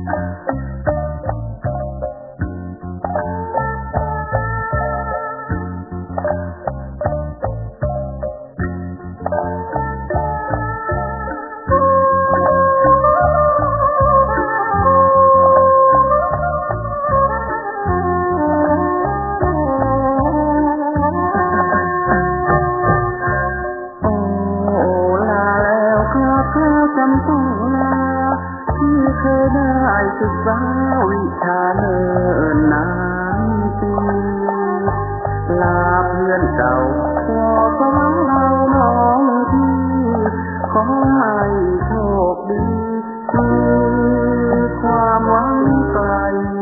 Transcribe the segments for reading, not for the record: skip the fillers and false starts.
จำต้องลาที่เคยได้ศึกษาวิชาเนิ่นนานปีลาเพื่อนเก่าขอสาวเราน้องที่ขอให้โชคดีมีความหวังไกล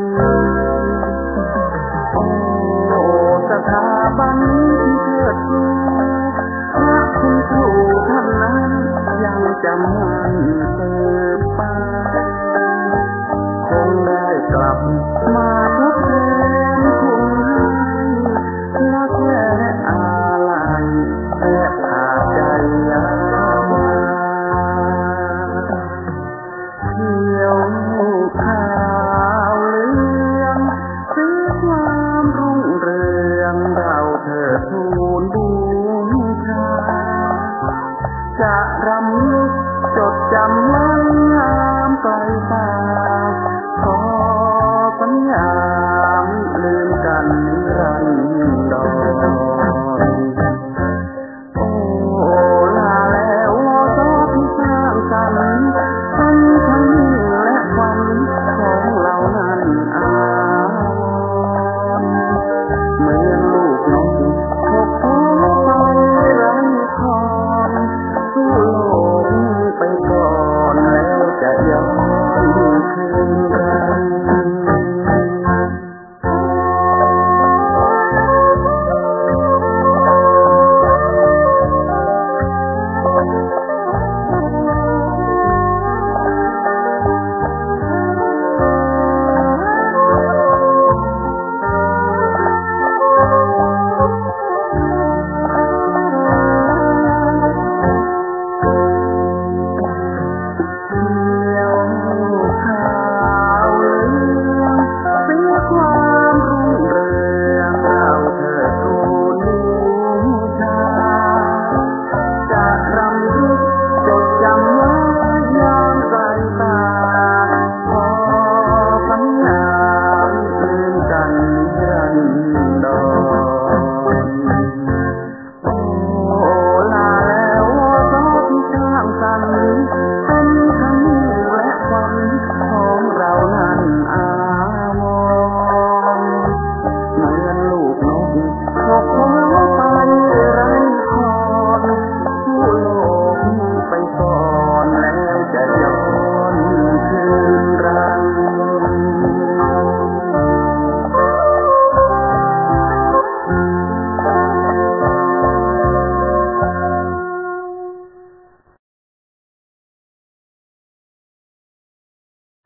โอ้สถาบันที่เชิดชูพระคุณครูท่านนั้นยังจำมันเติบไปคงได้กลับมาทดแทนคุณให้รักและอาลัยแทบขาดใจยามมาเที่ยวข่าวเรื่องซื้อความรุ่งเรืองเราเถิดทูลบูชาจะรำลึกจดจำไว้งามไกลตาขอสัญญามิลืมกันนิรันดรโอ้ลาแล้วสอที่สร้างสรรค์ทั้งและความของเรานั้นอาวเหมือนลูกนกพกโผไปไร้คอนสู้โลกไปก่อนแล้วจะย้อนคืนกัน